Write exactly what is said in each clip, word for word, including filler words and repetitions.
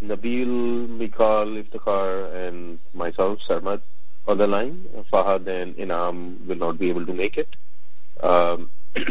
Nabil, Mikal, Iftikhar, and myself, Sarmad, on the line. Fahad and Inam will not be able to make it. Um,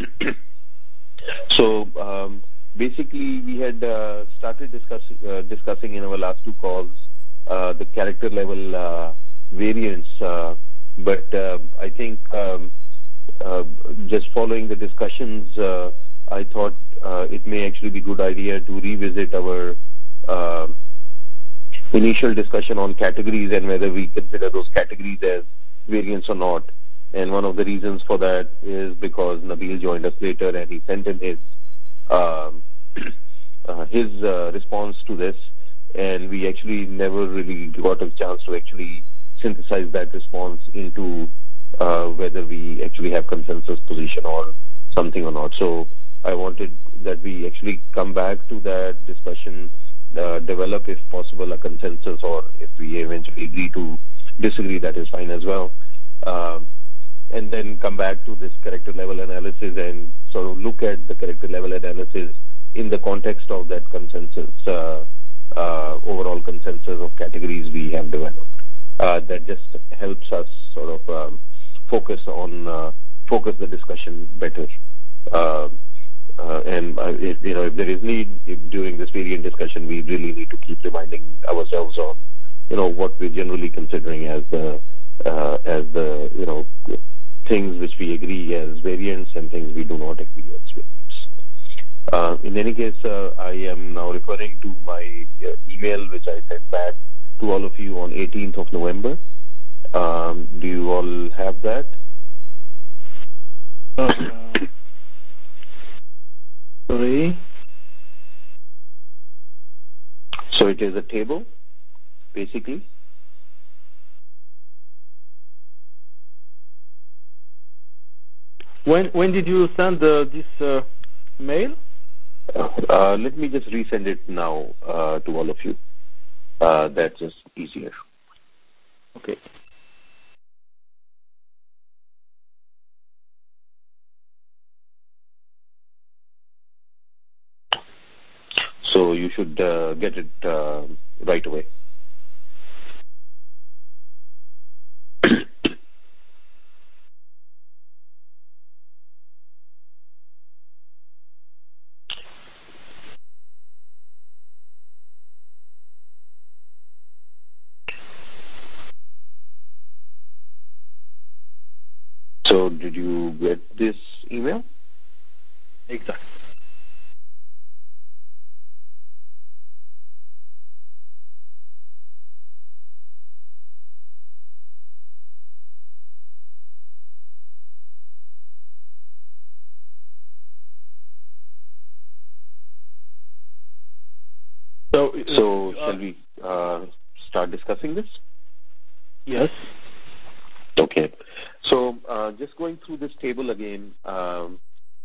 so um, basically, we had uh, started discuss, uh, discussing in our last two calls uh, the character level uh, variants, uh, but uh, I think um, uh, just following the discussions, uh, I thought uh, it may actually be a good idea to revisit our uh, initial discussion on categories and whether we consider those categories as variants or not. And one of the reasons for that is because Nabil joined us later and he sent in his um, uh, his uh, response to this, and we actually never really got a chance to actually synthesize that response into uh, whether we actually have consensus position on something or not. So I wanted that we actually come back to that discussion, uh, develop, if possible, a consensus, or if we eventually agree to disagree, that is fine as well. Um, and then come back to this character level analysis and sort of look at the character level analysis in the context of that consensus, uh, uh, overall consensus of categories we have developed. Uh, that just helps us sort of um, focus on uh, focus the discussion better. Uh, uh, and uh, if you know if there is need if during this variant discussion, we really need to keep reminding ourselves on you know what we're generally considering as the uh, as the you know things which we agree as variants and things we do not agree as variants. Uh, in any case, uh, I am now referring to my uh, email which I sent back to all of you on eighteenth of November. Um, do you all have that? Uh, sorry. So it is a table, basically. When when did you send uh, this uh, mail? Uh, let me just resend it now uh, to all of you. Uh, that's just easier. Okay. So you should uh, get it uh, right away. So did you get this email? Exactly. So, so uh, shall we uh, start discussing this? Yes. Okay. So uh, just going through this table again, um,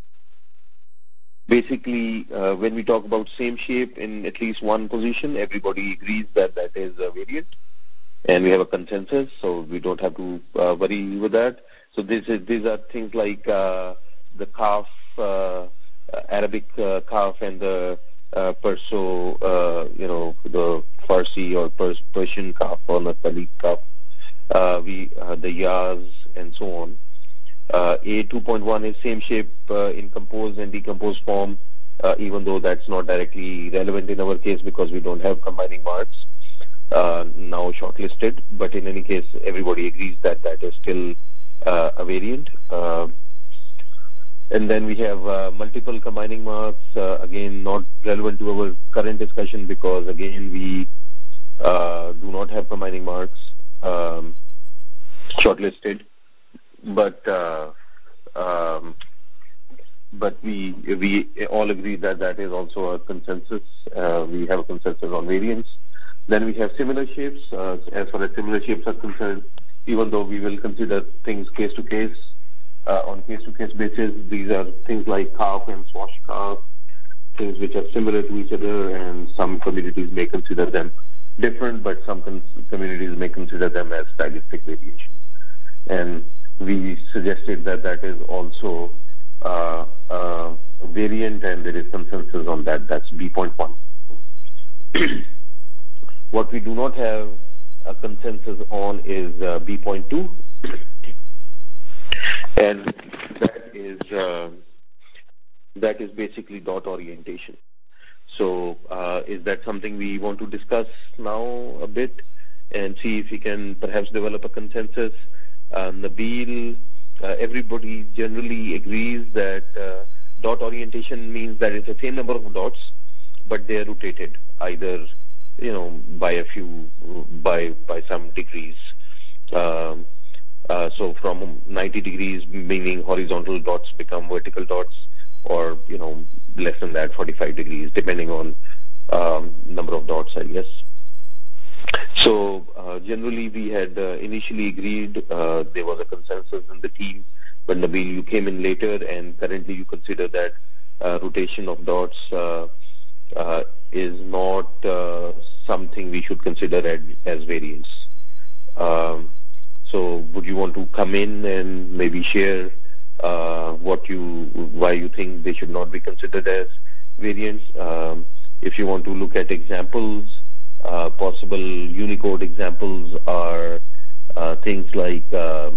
basically uh, when we talk about same shape in at least one position, everybody agrees that that is a variant, and we have a consensus, so we don't have to uh, worry with that. So this is, these are things like uh, the Kaf, uh, Arabic uh, Kaf, and the uh, Perso, uh, you know, the Farsi or Pers- Persian Kaf or Natali Kaf. Uh, we uh, the Yas and so on. Uh, A two point one is same shape uh, in composed and decomposed form, uh, even though that's not directly relevant in our case because we don't have combining marks uh, now shortlisted. But in any case, everybody agrees that that is still uh, a variant. Uh, and then we have uh, multiple combining marks, uh, again not relevant to our current discussion because again we uh, do not have combining marks um, shortlisted. But uh, um, but we we all agree that that is also a consensus. Uh, we have a consensus on variants. Then we have similar shapes. Uh, as far as similar shapes are concerned, even though we will consider things case to case, uh, on case to case basis, these are things like calf and swash calf, things which are similar to each other, and some communities may consider them different, but some con- communities may consider them as stylistic variation. And we suggested that that is also uh, uh, variant, and there is consensus on that. That's B point one. What we do not have a consensus on is uh, B point two, and that is uh, that is basically dot orientation. So uh, is that something we want to discuss now a bit and see if we can perhaps develop a consensus? Uh, Nabil, uh, everybody generally agrees that uh, dot orientation means that it's the same number of dots, but they are rotated either, you know, by a few, by by some degrees. Um, uh, so from ninety degrees, meaning horizontal dots become vertical dots, or, you know, less than that, forty-five degrees, depending on um, number of dots, I guess. So uh, generally, we had uh, initially agreed, uh, there was a consensus in the team, but Nabil, you came in later, and currently you consider that uh, rotation of dots uh, uh, is not uh, something we should consider as, as variance. Um, so would you want to come in and maybe share uh, what you, why you think they should not be considered as variance? Um, if you want to look at examples, uh, possible Unicode examples are uh, things like, uh,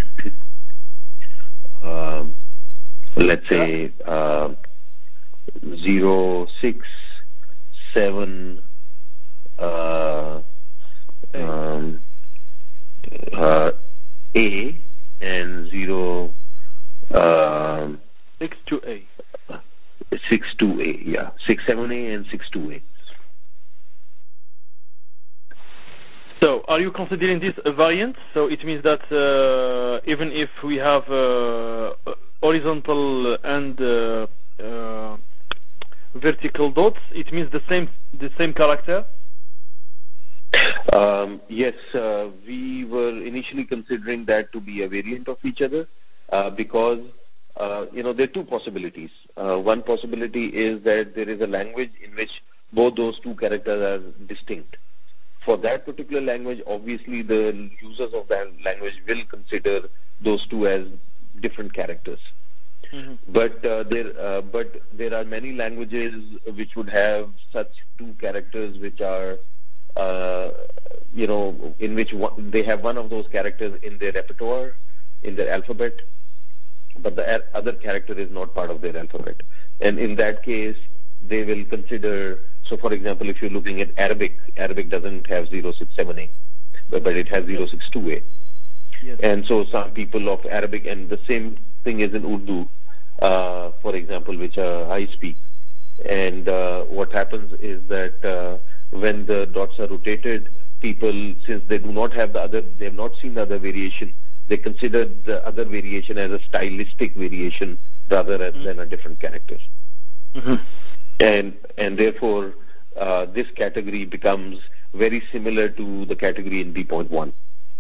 uh, let's say, uh, zero, six, seven, uh, um, uh, A, and zero, uh, six to A. six two A, yeah, six seven A and six two A. So, are you considering this a variant? So it means that uh, even if we have uh, horizontal and uh, uh, vertical dots, it means the same the same character? Um, yes, uh, we were initially considering that to be a variant of each other uh, because, uh, you know, there are two possibilities. Uh, one possibility is that there is a language in which both those two characters are distinct. For that particular language, obviously the users of that language will consider those two as different characters. Mm-hmm. But uh, there, uh, but there are many languages which would have such two characters which are, uh, you know, in which one, they have one of those characters in their repertoire, in their alphabet, but the other character is not part of their alphabet. And in that case, they will consider. So, for example, if you're looking at Arabic, Arabic doesn't have zero six seven A, but, but it has zero six two A. Yes. And so some people of Arabic, and the same thing is in Urdu, uh, for example, which uh, I speak. And uh, what happens is that uh, when the dots are rotated, people, since they do not have the other, they have not seen the other variation, they consider the other variation as a stylistic variation rather mm-hmm. than a different character. Mm-hmm. And and therefore, uh, this category becomes very similar to the category in B point one.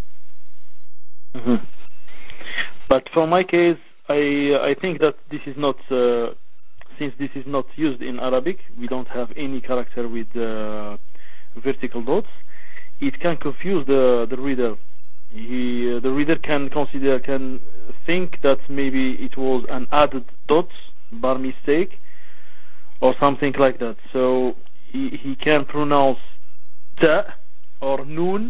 Mm-hmm. But for my case, I I think that this is not, uh, since this is not used in Arabic, we don't have any character with uh, vertical dots. It can confuse the the reader. He uh, the reader can consider can think that maybe it was an added dot by mistake, or something like that. So he, he can pronounce ta or noon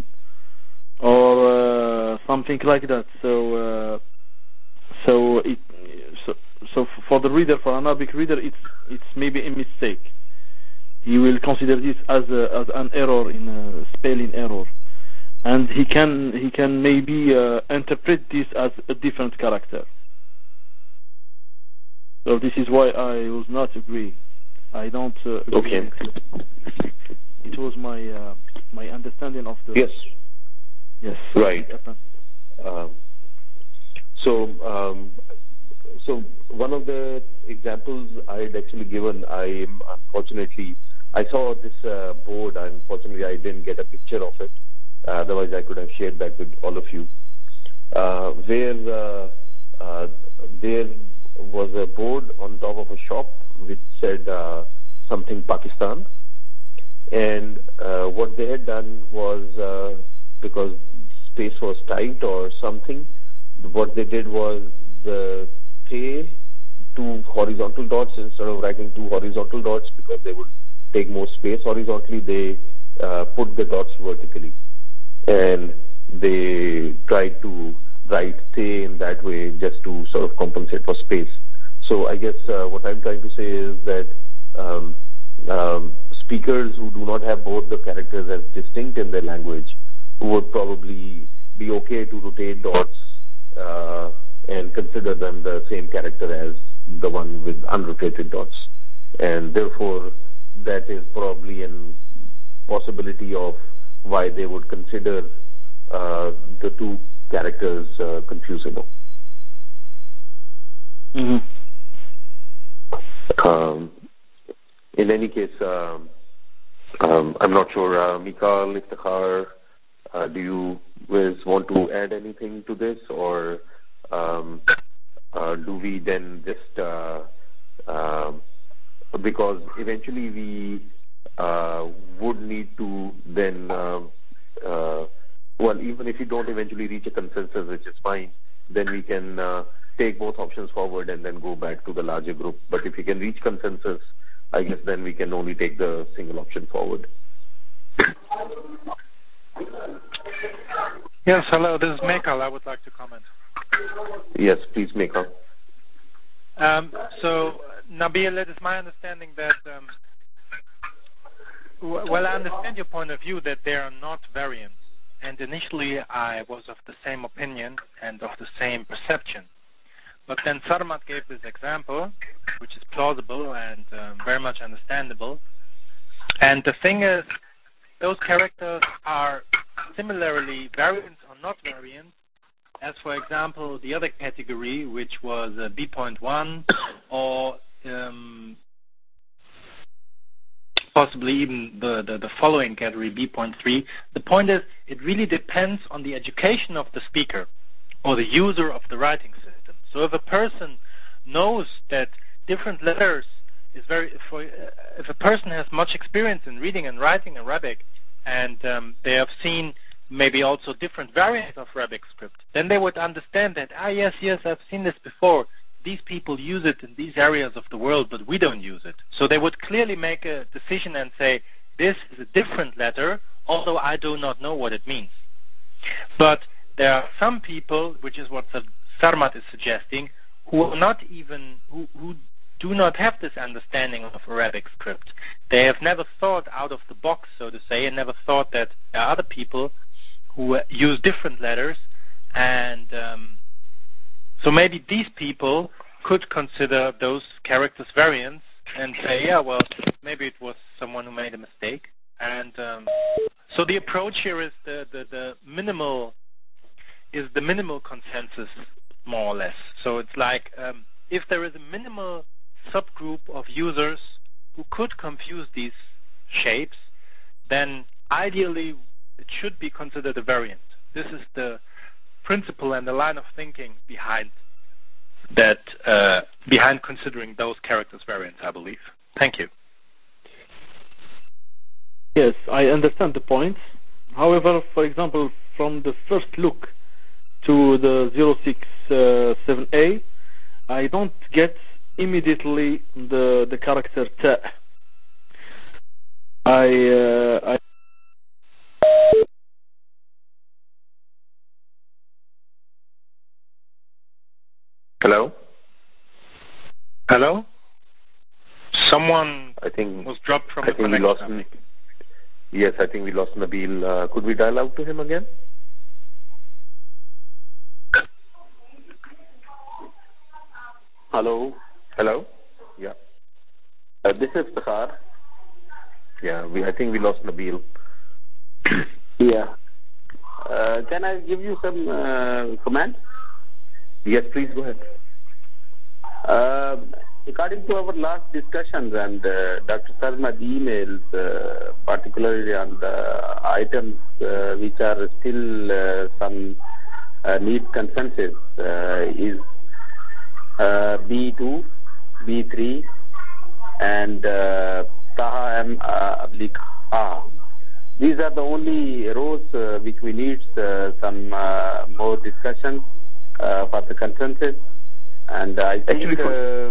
or uh, something like that. So uh, so it so, so for the reader, for an Arabic reader, it's it's maybe a mistake. He will consider this as a, as an error in a spelling error, and he can he can maybe uh, interpret this as a different character. So this is why I was not agree. I don't uh, agree. Okay. It was my uh, my understanding of the. Yes. Yes. Right. Um, so um, so one of the examples I had actually given, I unfortunately I saw this uh, board. Unfortunately, I didn't get a picture of it. Uh, otherwise, I could have shared that with all of you. Uh, where uh, uh, there was a board on top of a shop which said uh, something Pakistan, and uh, what they had done was uh, because space was tight or something, what they did was the K two horizontal dots, instead of writing two horizontal dots because they would take more space horizontally, they uh, put the dots vertically, and they tried to write te in that way just to sort of compensate for space. So I guess uh, what I'm trying to say is that um, um, speakers who do not have both the characters as distinct in their language would probably be okay to rotate dots uh, and consider them the same character as the one with unrotated dots. And therefore, that is probably a possibility of why they would consider uh, the two characters uh, confusable. Mm-hmm. Um, in any case, um, um, I'm not sure, uh, Mikhail, Iftikhar, uh, do you guys want to add anything to this, or um, uh, do we then just, uh, uh, because eventually we uh, would need to then, uh, uh, well, even if you don't eventually reach a consensus, which is fine, then we can uh, take both options forward and then go back to the larger group. But if we can reach consensus, I guess then we can only take the single option forward. Yes, hello, this is Mikhail. I would like to comment. Yes, please, Mikhail. Um, so, Nabil, it is my understanding that, um, w- well, I understand your point of view that there are not variants. And initially, I was of the same opinion and of the same perception. But then Sarmat gave this example, which is plausible and um, very much understandable. And the thing is, those characters are similarly variants or not variants, as, for example, the other category, which was uh, B point one, or um, possibly even the, the, the following category, B point three. The point is, it really depends on the education of the speaker or the user of the writing system. So if a person knows that different letters is very, for, uh, if a person has much experience in reading and writing Arabic, and um, they have seen maybe also different variants of Arabic script, then they would understand that, ah, yes, yes, I've seen this before. These people use it in these areas of the world, but we don't use it. So they would clearly make a decision and say, this is a different letter, although I do not know what it means. But there are some people, which is what Sarmat is suggesting, who are not even, who, who do not have this understanding of Arabic script. They have never thought out of the box, so to say, and never thought that there are other people who uh, use different letters, and um, so maybe these people could consider those characters variants and say, yeah, well, maybe it was someone who made a mistake. And um, so the approach here is the, the, the minimal is the minimal consensus, more or less. So it's like um, if there is a minimal subgroup of users who could confuse these shapes, then ideally it should be considered a variant. This is the principle and the line of thinking behind that, uh, behind considering those characters variants, I believe. Thank you. Yes, I understand the points. However, for example, from the first look to the zero six seven A, I don't get immediately the the character ta. I uh, I Hello? Hello? Someone I think was dropped from I the think we connection. lost. Yes, I think we lost Nabil. Uh, could we dial out to him again? Hello. Hello? Yeah. Uh, this is Iftikhar. Yeah, we, I think we lost Nabil. Yeah. Uh, can I give you some uh, comments? Yes, please go ahead. Uh, according to our last discussions and uh, Doctor Sarmat's emails, uh, particularly on the items uh, which are still uh, some uh, need consensus, uh, is uh, B two, B three, and uh, Taha M oblique A. These are the only rows uh, which we need uh, some uh, more discussion uh, for the consensus. And I think uh,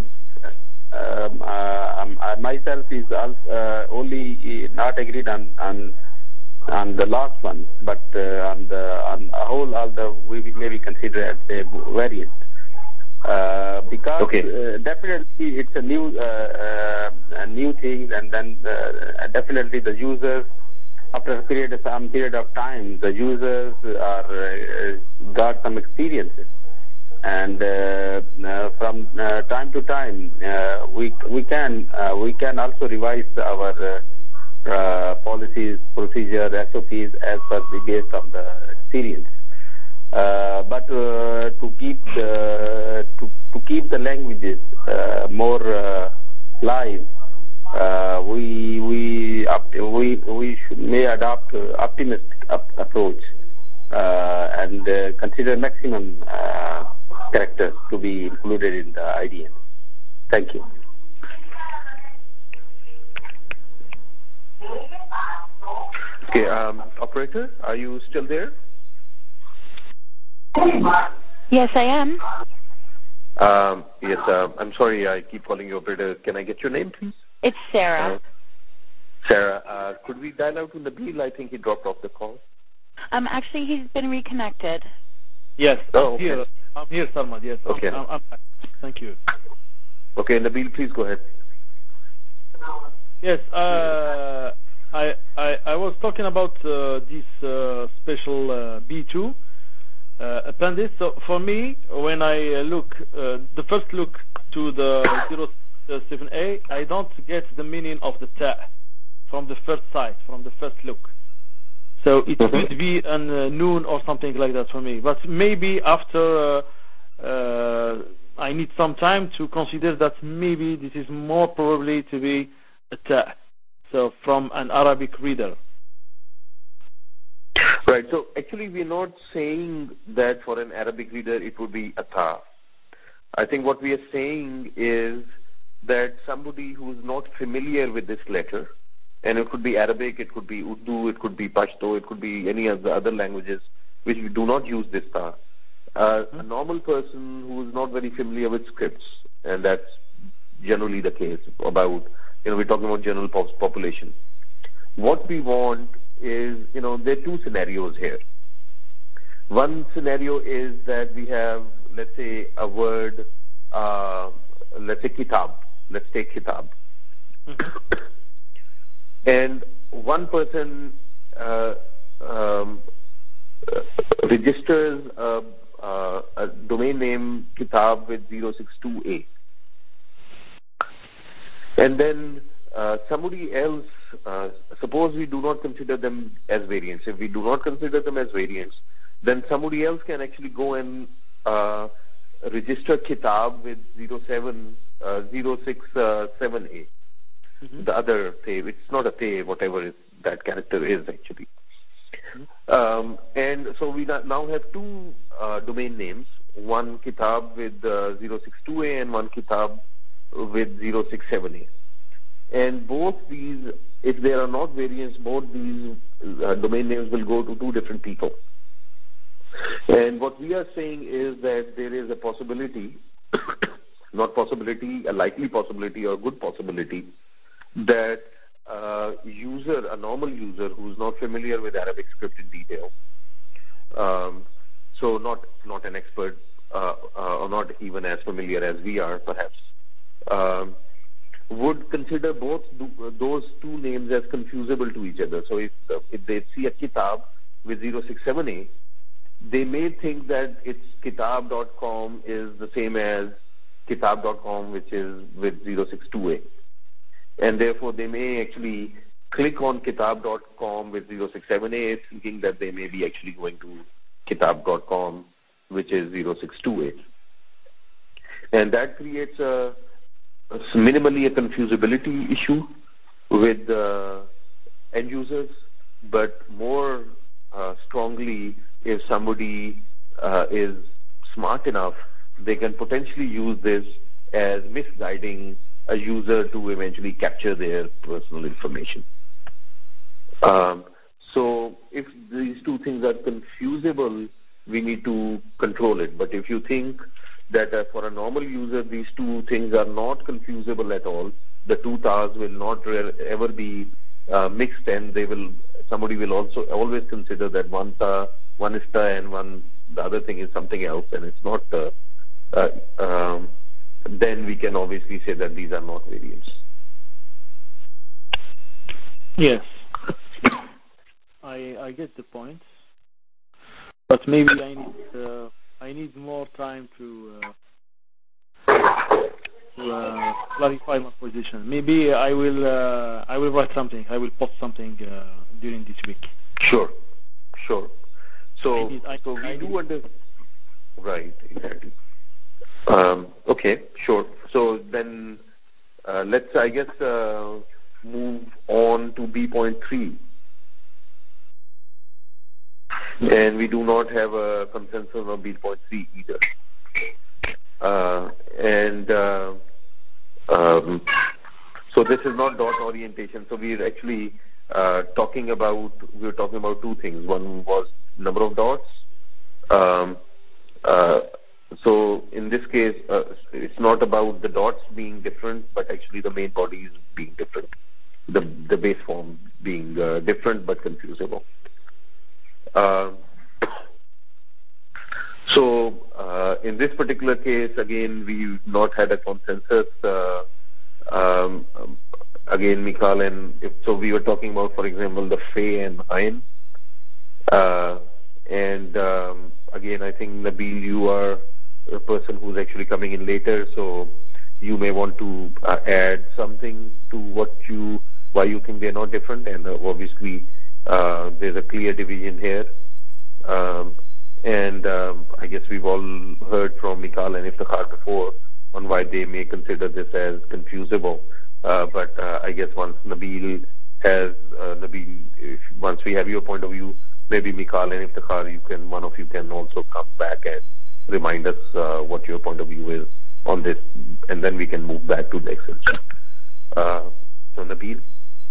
um, uh, um, I myself is also, uh, only not agreed on, on on the last one, but uh, on the on a whole, all the we will maybe consider as a variant. Uh, because okay. uh, definitely it's a new uh, uh, a new thing, and then uh, definitely the users, after a period of some period of time, the users are uh, got some experiences, and uh, uh, from uh, time to time uh, we we can uh, we can also revise our uh, uh, policies, procedure, S O Ps as per the based on the experience. Uh, but uh, to keep the, to to keep the languages uh, more uh, live, uh, we we up, we we should, may adopt uh, optimistic up, approach uh, and uh, consider maximum uh, characters to be included in the I D N. Thank you. Okay, um, operator, are you still there? Yes, I am. Um, yes, uh, I'm sorry I keep calling you operator. Can I get your name, please? It's Sarah. Uh, Sarah, uh, could we dial out to Nabil? I think he dropped off the call. Um, actually, he's been reconnected. Yes, oh, I'm okay. here. I'm here, Sarmad. Yes. Okay. I'm, I'm, I'm, thank you. Okay, Nabil, please go ahead. Yes, uh, I, I I was talking about uh, this uh, special uh, B two. Uh, appendix. So for me, when I uh, look, uh, the first look to the zero seven A, I don't get the meaning of the ta from the first sight, from the first look. So it mm-hmm. could be a uh, noon or something like that for me. But maybe after uh, uh, I need some time to consider that maybe this is more probably to be a ta. So from an Arabic reader. Right. So actually, we're not saying that for an Arabic reader it would be a ta. I think what we are saying is that somebody who's not familiar with this letter, and it could be Arabic, it could be Urdu, it could be Pashto, it could be any of the other languages which we do not use this ta. Uh, mm-hmm. A normal person who is not very familiar with scripts, and that's generally the case about, you know, we're talking about general population. What we want is, you know, there are two scenarios here. One scenario is that we have, let's say, a word, uh, let's say kitab. Let's take kitab. Mm-hmm. And one person uh, um, uh, registers a, uh, a domain name kitab with zero six two A. And then uh, somebody else, uh, suppose we do not consider them as variants. If we do not consider them as variants, then somebody else can actually go and uh, register kitab with zero seven, uh, zero six seven A. Mm-hmm. The other tay, it's not a tay, whatever it, that character is actually. Mm-hmm. Um, and so we now have two uh, domain names, one kitab with uh, zero six two A and one kitab with zero six seven A. And both these, if there are not variants, both these uh, domain names will go to two different people. And what we are saying is that there is a possibility, not possibility, a likely possibility or good possibility, that uh, user, a normal user who is not familiar with Arabic script in detail, um, so not not an expert uh, uh, or not even as familiar as we are, perhaps, um, would consider both do, those two names as confusable to each other. So if uh, if they see a kitab with zero six seven A, they may think that it's kitab dot com is the same as kitab dot com, which is with zero six two A. And therefore, they may actually click on kitab dot com with zero six seven A, thinking that they may be actually going to kitab dot com, which is zero six two A. And that creates a, a minimally a confusability issue with uh, end users, but more uh, strongly, if somebody uh, is smart enough, they can potentially use this as misguiding a user to eventually capture their personal information. Um, so if these two things are confusable, we need to control it. But if you think that uh, for a normal user, these two things are not confusable at all, the two tars will not re- ever be uh, mixed, and they will somebody will also always consider that one ta, one is ta, and one the other thing is something else, and it's not. Uh, uh, um, then we can obviously say that these are not variants. Yes, I I get the point, but maybe I need uh, I need more time to uh, to uh, clarify my position. Maybe I will uh, I will write something. I will post something uh, during this week. Sure, sure. So I need, I, so we I do need. under right exactly. Um, okay, sure. So then uh, let's I guess. Uh, move on to B point three. And we do not have a consensus on B point three either. Uh, and uh, um, so this is not dot orientation. So we're actually uh, talking about, we were talking about two things. One was number of dots. Um, uh, so in this case, uh, it's not about the dots being different, but actually the main bodies being different. The the base form being uh, different but confusable. Uh, so uh, in this particular case, again, we've not had a consensus. Uh, um, again, Mikhail, and if, so we were talking about, for example, the Fe and Ain. Uh, and um, again, I think Nabil, you are a person who's actually coming in later, so you may want to uh, add something to what you. Why you think they're not different, and uh, obviously uh, there's a clear division here. Um, and um, I guess we've all heard from Mikhail and Iftikhar before on why they may consider this as confusable. Uh, but uh, I guess once Nabil has, uh, Nabil, if, once we have your point of view, maybe Mikhail and Iftikhar, you can, one of you can also come back and remind us uh, what your point of view is on this, and then we can move back to the Excel chart. Uh, so Nabil?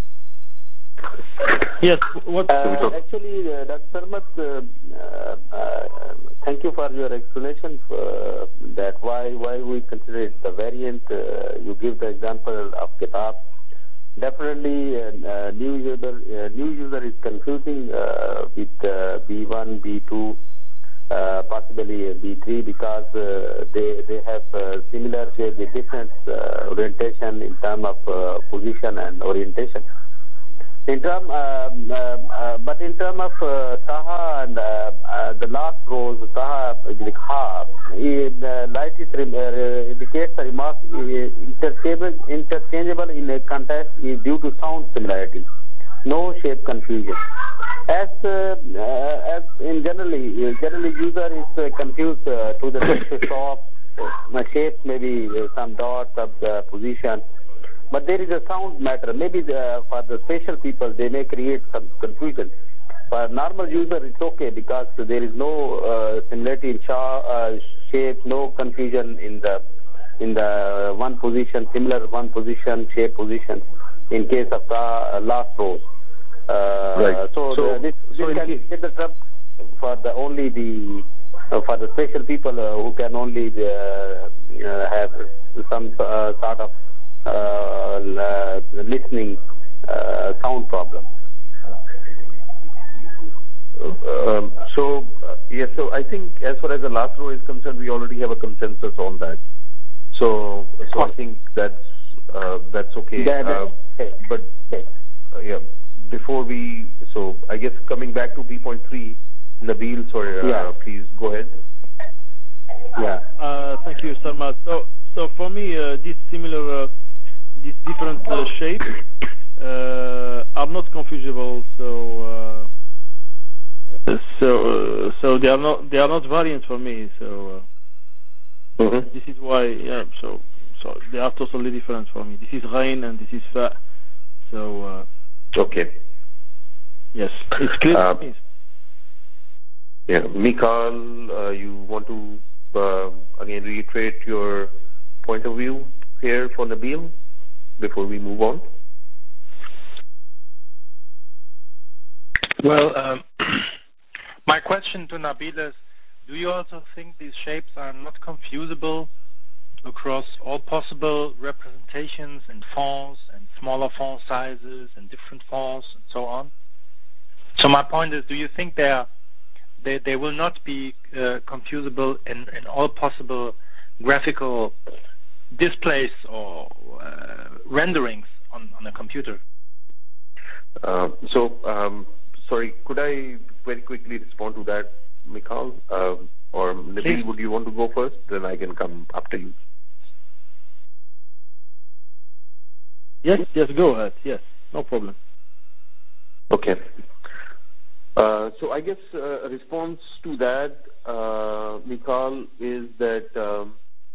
Yes. What? Uh, actually, uh, Doctor Sarmat, uh, uh, thank you for your explanation for that why why we consider it the variant. Uh, you give the example of Kitab. Definitely, uh, uh, new user uh, new user is confusing uh, with uh, B one, B two, uh, possibly B three because uh, they they have uh, similar shape with different uh, orientation in terms of uh, position and orientation. In term, uh, uh, uh, but in terms of uh, Taha and uh, uh, the last rows, Taha, Ha, the light is uh, indicates a remark uh, interchangeable, interchangeable in a context is due to sound similarity, no shape confusion. As uh, uh, as in generally, generally user is uh, confused uh, to the next stop, uh, shapes maybe uh, some dots of the position. But there is a sound matter. Maybe the, for the special people, they may create some confusion. For normal user, it's okay because there is no uh, similarity in sha- uh, shape, no confusion in the in the one position, similar one position, shape position. In case of the uh, last rows, uh, right. So, so the, this, this so can get the trouble for the only the uh, for the special people uh, who can only uh, uh, have some uh, sort of Uh, uh, listening uh, sound problem. Uh, um, so uh, yes, so I think as far as the last row is concerned, we already have a consensus on that. So, so I think that's uh, that's okay. That, uh, okay. But uh, yeah, before we, so I guess coming back to B point three, Nabil, sorry, uh, yeah. please go ahead. Yeah. Uh, thank you, Sarmat. So, so for me, uh, this similar. Uh, These different uh, shapes uh, are not confusable, so uh, so uh, so they are not they are not variants for me. So uh, mm-hmm. This is why, yeah. So so they are totally different for me. This is Ghain and this is Fa. So uh, okay. Yes, it's clear. Uh, yeah, Mikhail, uh, you want to uh, again reiterate your point of view here for Nabil before we move on? Well, um, my question to Nabil is, do you also think these shapes are not confusable across all possible representations in fonts and smaller font sizes and different fonts and so on. So my point is, do you think they are, they they will not be uh, confusable in, in all possible graphical displays or uh, renderings on, on a computer? Uh, so, um, sorry, could I very quickly respond to that, Mikhail? Uh, or Nabil, Please. Would you want to go first? Then I can come after you. Yes, yes, go ahead. Yes, no problem. Okay. Uh, so I guess uh, a response to that, uh, Mikhail, is that um,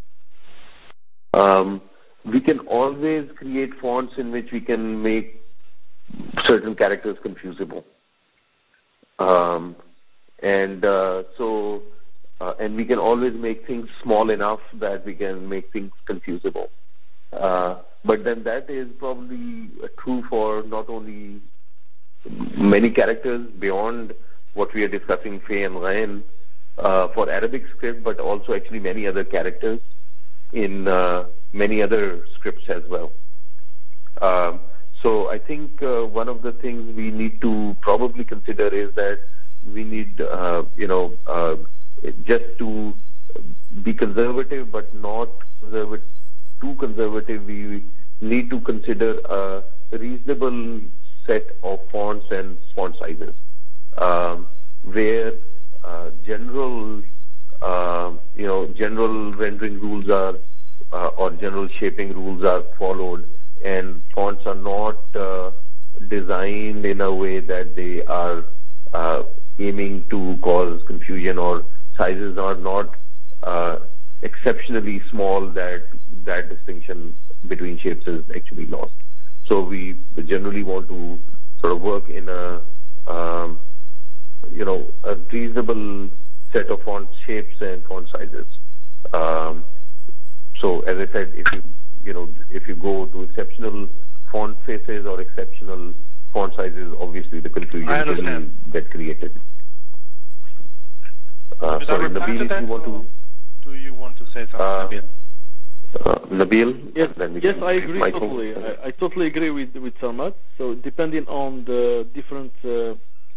um, we can always create fonts in which we can make certain characters confusable. Um, and uh, so, uh, and we can always make things small enough that we can make things confusable. Uh, but then that is probably true for not only many characters beyond what we are discussing, Fey and Ghain, uh, for Arabic script, but also actually many other characters in uh, many other scripts as well. Um, so I think uh, one of the things we need to probably consider is that we need, uh, you know, uh, just to be conservative, but not conservative, too conservative. We need to consider a reasonable set of fonts and font sizes, um, where uh, general, uh, you know, general rendering rules are uh, or general shaping rules are followed, and fonts are not uh, designed in a way that they are uh, aiming to cause confusion, or sizes are not uh, exceptionally small that that distinction between shapes is actually lost. So we generally want to sort of work in a, um, you know, a reasonable set of font shapes and font sizes. Um, so as I said, if you, you know, if you go to exceptional font faces or exceptional font sizes, obviously the confusion will get created. Uh, sorry, Nabil, if you want to... Do you want to say something, uh, Nabil? Uh, Nabil? Yes, then we yes, can I agree Michael. totally. I, I totally agree with with Sarmat. So depending on the different uh,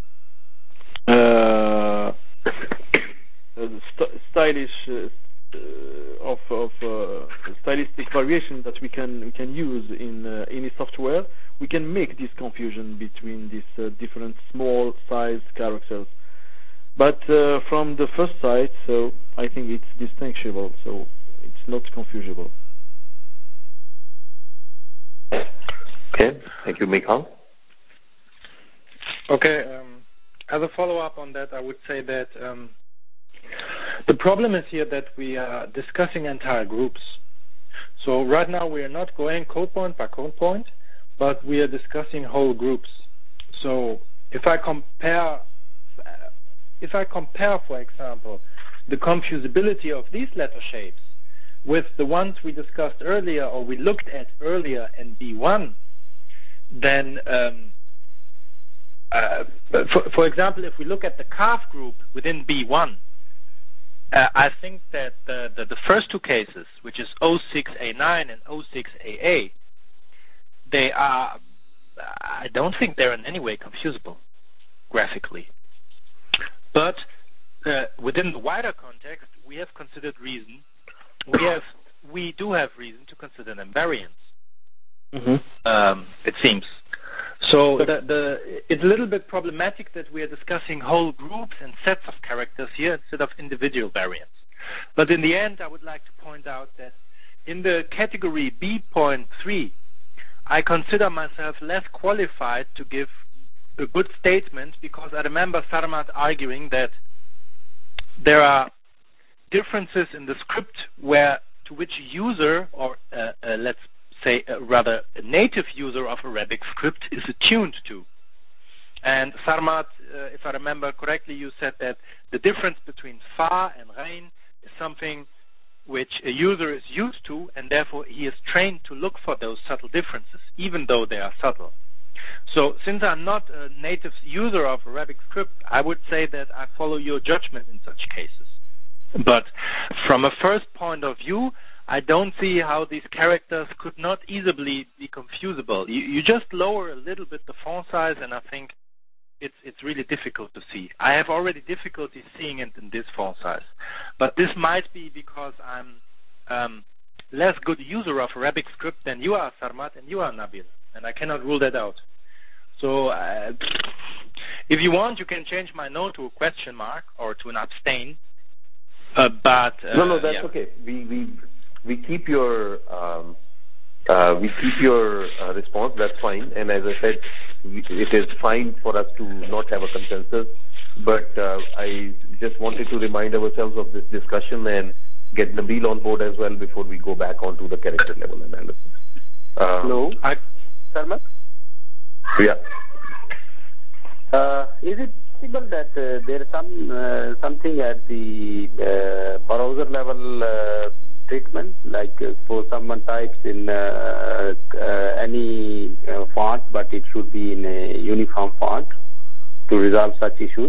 uh, st- stylish uh, of of uh, stylistic variation that we can we can use in uh, any software, we can make this confusion between these uh, different small size characters. But uh, from the first side, so I think it's distinguishable. So it's not confusable. Okay, thank you, Mikhail. Okay, um, as a follow-up on that, I would say that um, the problem is here that we are discussing entire groups. So right now we are not going code point by code point, but we are discussing whole groups. So if I compare, if I compare, for example, the confusability of these letter shapes with the ones we discussed earlier or we looked at earlier in B one, then, um, uh, for, for example, if we look at the Kaf group within B one, uh, I think that the, the, the first two cases, which is O six A nine and O six A A, they are, I don't think they're in any way confusable graphically. But uh, within the wider context, we have considered reason. We have, we do have reason to consider them variants. Mm-hmm. Um, it seems. So the, the, it's a little bit problematic that we are discussing whole groups and sets of characters here instead of individual variants. But in the end, I would like to point out that in the category B point three, I consider myself less qualified to give a good statement because I remember Sarmat arguing that there are differences in the script where to which a user, or uh, uh, let's say uh, rather a native user of Arabic script is attuned to. And Sarmat, uh, if I remember correctly, you said that the difference between Fa and Ghain is something which a user is used to, and therefore he is trained to look for those subtle differences, even though they are subtle. So since I'm not a native user of Arabic script, I would say that I follow your judgment in such cases. But from a first point of view, I don't see how these characters could not easily be confusable. You, you just lower a little bit the font size, and I think it's it's really difficult to see. I have already difficulty seeing it in this font size, but this might be because I'm um, less good user of Arabic script than you are, Sarmat, and you are, Nabil, and I cannot rule that out. So uh, if you want, you can change my no to a question mark or to an abstain. Uh, but uh, no, no, that's yeah. okay. We we we keep your um, uh, we keep your uh, response. That's fine. And as I said, we, it is fine for us to not have a consensus. But uh, I just wanted to remind ourselves of this discussion and get Nabil on board as well before we go back onto the character level analysis. Um, Hello, I, Sarmat? Yeah. Uh, is it possible that uh, there is some uh, something at the uh, browser level uh, treatment, like uh, for someone types in uh, uh, any uh, font, but it should be in a uniform font to resolve such issues?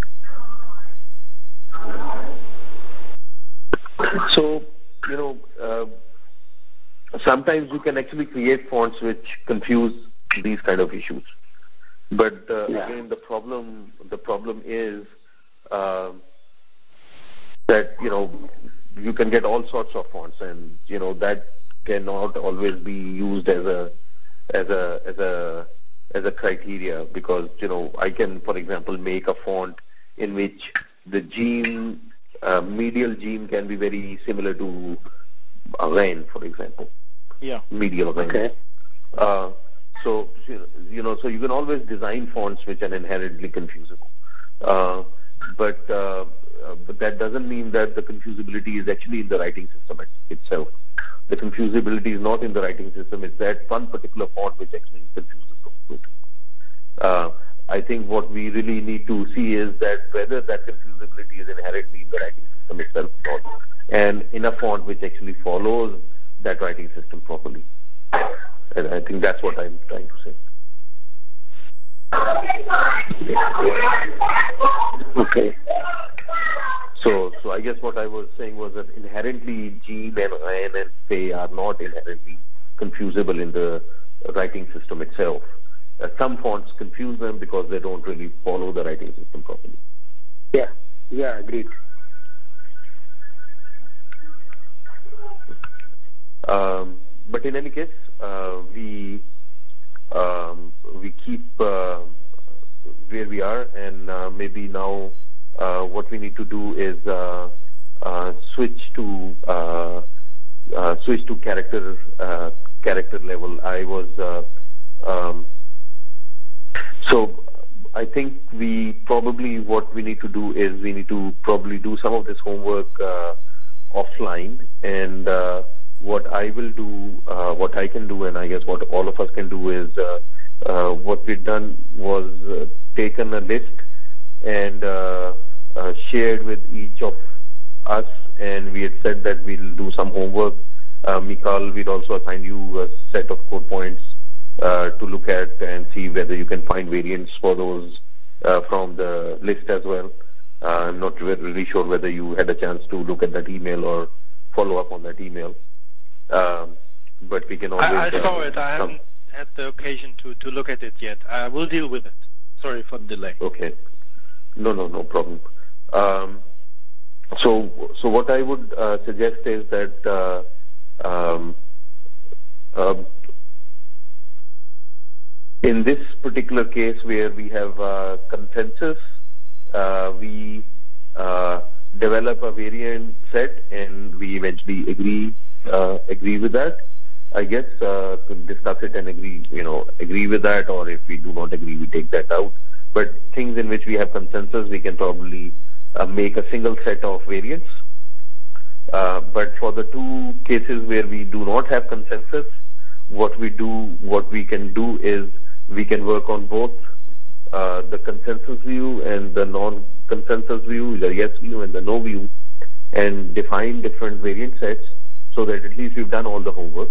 So, you know, uh, sometimes you can actually create fonts which confuse these kind of issues. But uh, yeah. again, the problem the problem is uh, that you know you can get all sorts of fonts, and you know that cannot always be used as a as a as a as a criteria, because you know I can, for example, make a font in which the gene uh, medial gene can be very similar to a Rain, for example. Yeah. Medial Rain. Okay. Uh, So, you know, so you can always design fonts which are inherently confusable. Uh, but, uh, uh, but that doesn't mean that the confusability is actually in the writing system it, itself. The confusability is not in the writing system. It's that one particular font which actually confuses the uh, I think what we really need to see is that whether that confusability is inherently in the writing system itself or not, and in a font which actually follows that writing system properly. And I think that's what I'm trying to say. Okay. So, so I guess what I was saying was that inherently Gene and Rain and Fay are not inherently confusable in the writing system itself. Uh, some fonts confuse them because they don't really follow the writing system properly. Yeah. Yeah. Agreed. Um, but in any case, uh, we um, we keep uh, where we are, and uh, maybe now uh, what we need to do is uh, uh, switch to uh, uh, switch to character uh, character level. I was uh, um, so I think we probably what we need to do is we need to probably do some of this homework uh, offline, and uh, what I will do, uh, what I can do, and I guess what all of us can do is uh, uh, what we've done was uh, taken a list and uh, uh, shared with each of us, and we had said that we'll do some homework. Uh, Mikhail, we'd also assign you a set of code points uh, to look at and see whether you can find variants for those uh, from the list as well. Uh, I'm not really sure whether you had a chance to look at that email or follow up on that email. Um, but we can always... I, I saw uh, it. I haven't had the occasion to, to look at it yet. I will deal with it. Sorry for the delay. Okay. No, no, no problem. Um, so, so what I would uh, suggest is that uh, um, uh, in this particular case where we have uh, consensus, uh, we uh, develop a variant set and we eventually agree uh, agree with that. I guess uh, to discuss it and agree, you know, agree with that, or if we do not agree, we take that out. But things in which we have consensus, we can probably uh, make a single set of variants. Uh, but for the two cases where we do not have consensus, what we do, what we can do is we can work on both uh, the consensus view and the non-consensus view, the yes view and the no view, and define different variant sets so that at least we've done all the homework.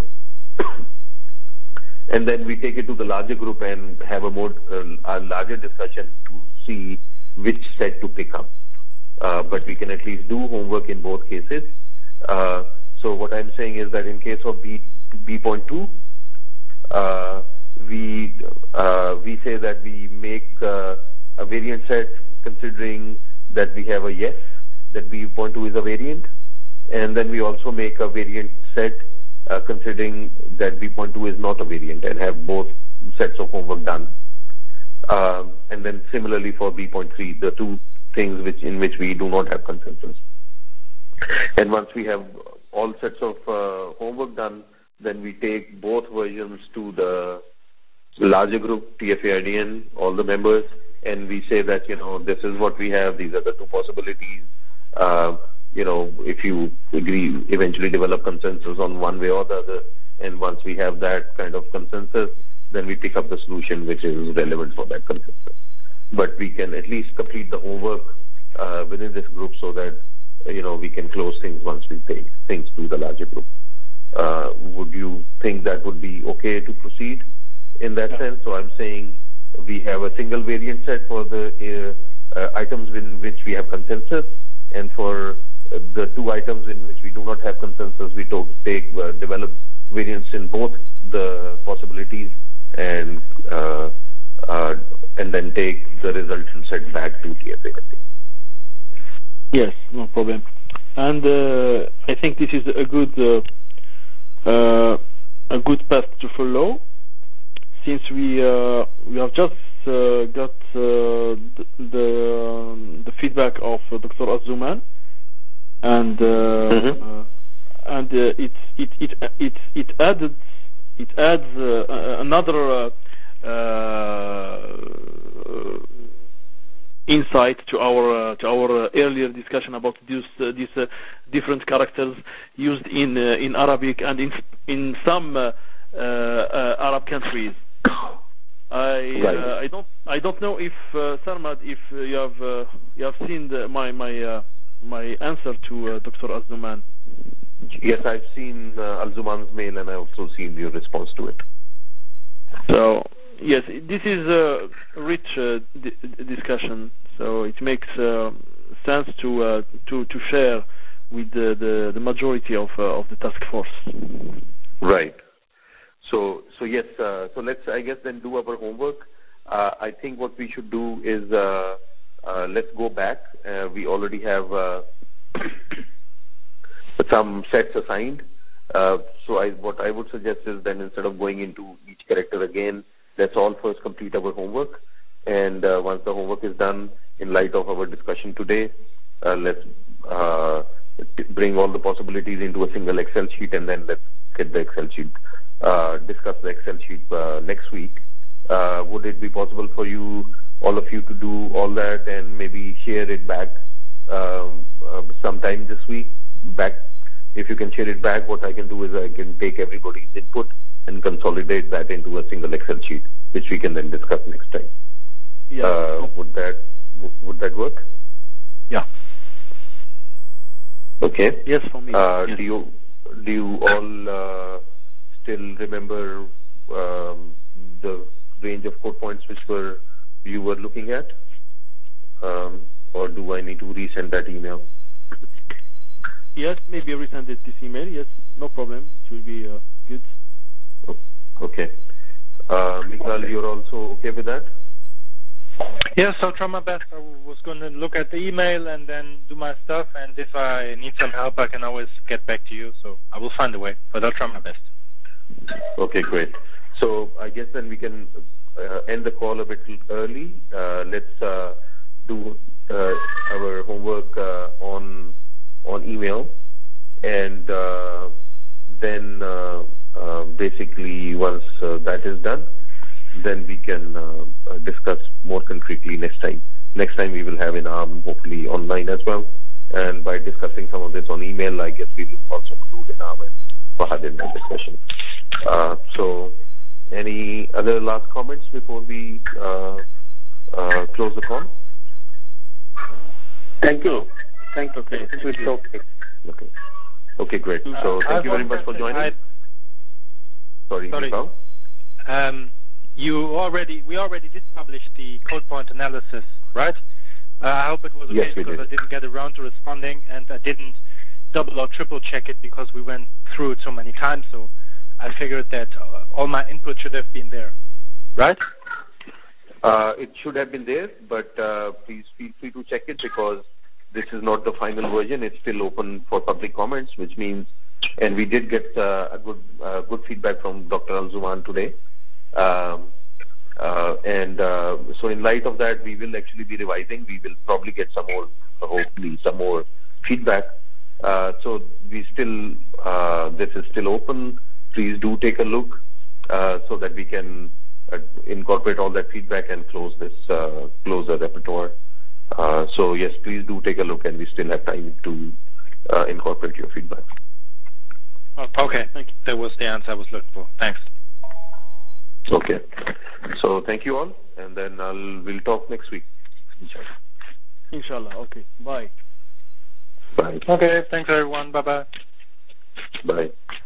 And then we take it to the larger group and have a more uh, a larger discussion to see which set to pick up. Uh, but we can at least do homework in both cases. Uh, So what I'm saying is that in case of B B point two, uh, we uh, we say that we make uh, a variant set considering that we have a yes, that B point two is a variant, and then we also make a variant set uh, considering that B point two is not a variant and have both sets of homework done. Um, and then similarly for B point three, the two things which in which we do not have consensus. And once we have all sets of uh, homework done, then we take both versions to the larger group, T F A I D N, all the members, and we say that, you know, this is what we have, these are the two possibilities. Uh, you know, if you agree, eventually develop consensus on one way or the other, and once we have that kind of consensus, then we pick up the solution which is relevant for that consensus. But we can at least complete the homework uh, within this group so that, you know, we can close things once we take things to the larger group. Uh, would you think that would be okay to proceed in that yeah. sense? So I'm saying we have a single variant set for the uh, uh, items in which we have consensus, and for uh, the two items in which we do not have consensus, we to- take uh, develop variants in both the possibilities, and uh, uh, and then take the resultant set back to T F A. Yes, no problem. And uh, I think this is a good uh, uh, a good path to follow, since we uh, we have just uh, got uh, the the, the feedback of uh, Doctor Az-Zuman, and uh, mm-hmm. uh, and uh, it it it it it added it adds uh, another uh, uh, insight to our uh, to our uh, earlier discussion about these uh, these uh, different characters used in uh, in Arabic and in in some uh, uh, Arab countries. I right. uh, I don't I don't know if uh, Sarmad, if uh, you have uh, you have seen the, my my uh, my answer to uh, Doctor Az-Zuman. Yes, I've seen uh, Al-Zuman's mail, and I've also seen your response to it. So yes, this is a rich uh, di- discussion. So it makes uh, sense to uh, to to share with the the, the majority of uh, of the task force. Right. So so yes. Uh, so let's I guess then do our homework. Uh, I think what we should do is uh, uh, let's go back. Uh, we already have uh, some sets assigned. Uh, so I, what I would suggest is then instead of going into each character again, let's all first complete our homework. And uh, once the homework is done, in light of our discussion today, uh, let's uh, t- bring all the possibilities into a single Excel sheet, and then let's get the Excel sheet, uh, discuss the Excel sheet uh, next week. Uh, would it be possible for you, all of you, to do all that and maybe share it back um, uh, sometime this week? Back, if you can share it back, what I can do is I can take everybody's input and consolidate that into a single Excel sheet, which we can then discuss next time. Yeah. Uh, would that w- would that work? Yeah. Okay. Yes, for me. Uh, yes. Do you do you all uh, still remember um, the range of code points which were you were looking at, um, or do I need to resend that email? Yes, maybe resend it this email. Yes, no problem. It will be uh, good. Okay. Uh, Mikhail, you're also okay with that? Yes, I'll try my best. I was going to look at the email and then do my stuff, and if I need some help, I can always get back to you. So I will find a way, but I'll try my best. Okay, great. So I guess then we can uh, end the call a bit early. Uh, let's uh, do uh, our homework uh, on on email, and uh, then uh, uh, basically once uh, that is done, then we can uh, uh, discuss more concretely next time. Next time we will have Inam hopefully online as well, and by discussing some of this on email, I guess we will also include Inam and Fahad in that discussion. Uh, so any other last comments before we uh, uh, close the call? Thank you. Thank you. Okay. Thank you. Okay. Okay. Okay, great. So thank uh, you very much for joining. I, Sorry, sorry. Mikhail? Um, you already, we already did publish the code point analysis, right? Uh, I hope it was okay Yes, we because did. I didn't get around to responding, and I didn't double or triple check it because we went through it so many times. So I figured that uh, all my input should have been there, right? Uh, it should have been there, but uh, please feel free to check it because this is not the final version. It's still open for public comments, which means, and we did get uh, a good uh, good feedback from Doctor Al-Zuman today. Um, uh, and uh, so in light of that, we will actually be revising. We will probably get some more, hopefully, some more feedback. Uh, so we still, uh, this is still open. Please do take a look uh, so that we can uh, incorporate all that feedback and close this, uh, close the repertoire. Uh, so yes, please do take a look, and we still have time to uh, incorporate your feedback. Okay, thank you. That was the answer I was looking for. Thanks. Okay. So thank you all, and then I'll we'll talk next week. Inshallah. Inshallah. Okay. Bye. Bye. Okay. Thanks everyone. Bye bye. Bye.